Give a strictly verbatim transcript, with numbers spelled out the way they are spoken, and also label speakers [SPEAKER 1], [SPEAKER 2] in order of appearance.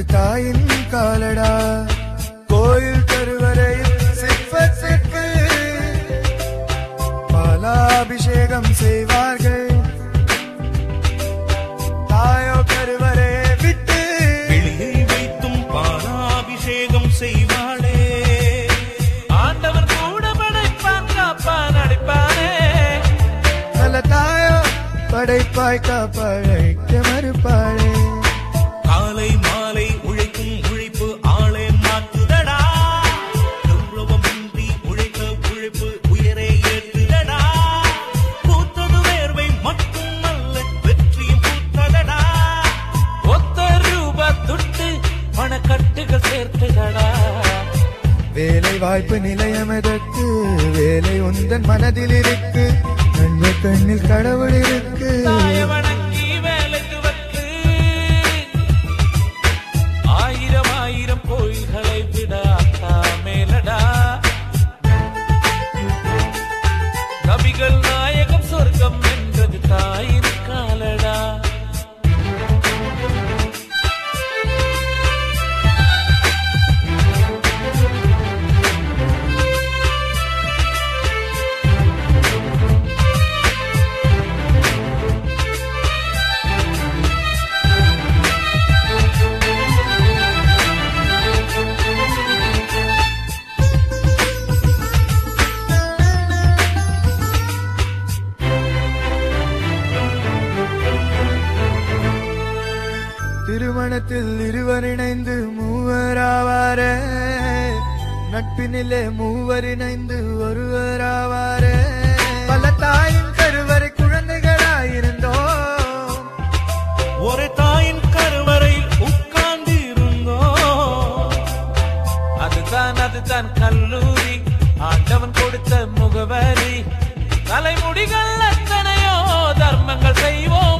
[SPEAKER 1] அது தாயின் காலடா. கோயில் கருவறையில் சிற்பத்துக்கு பாலாபிஷேகம் செய்வார்கள். தாயோ கருவறையை விட்டு
[SPEAKER 2] வெளியை வைத்தும் பாலாபிஷேகம் செய்வாளே. ஆண்டவர் கூட படைப்பான் காப்பான் அடிப்பானே.
[SPEAKER 1] நல்ல தாயோ படைப்பாய் காப்பழைக்க மறுப்பாளே.
[SPEAKER 2] காலை மாலை உழைக்கும் உழைப்பு ஆளே மாற்றுதடா. கௌரவமின்றி உழைக்க உழைப்பு உயரே ஏற்றுதடா. பூத்தது வேர்வை மட்டும் அல்ல வெற்றியும் பூத்ததடா. ஒத்த ரூபா துட்டு பணக்கட்டுகள் சேர்த்துதடா.
[SPEAKER 1] வேலை வாய்ப்பு நிலையம் எதற்கு? வேலை உந்தன் மனதில் இருக்கு. கண்ணு கண்ணில் கடவுள் இருக்கு.
[SPEAKER 2] வணங்கி வேலைக்கு வந்து ஆயிரம் ஆயிரம் கோயில்களை விடாத்தா மேலடா. நபிகள் நாயகம் சொர்க்கம் என்றது தாயின் காலடா.
[SPEAKER 1] திருமணத்தில் இருவர் இணைந்து மூவராவாரே. நட்பினிலே மூவர் இணைந்து ஒருவராவாரே. பல தாயின் கருவறை குழந்தைகளாயிருந்தோம்.
[SPEAKER 2] ஒரு தாயின் கருவறையில் உட்கார்ந்து இருந்தோம். அதுதான் அதுதான் கல்லூரி. ஆண்டவன் கொடுத்த முகவரி. தலைமுடிகள் எத்தனையோ தர்மங்கள் செய்வோம்.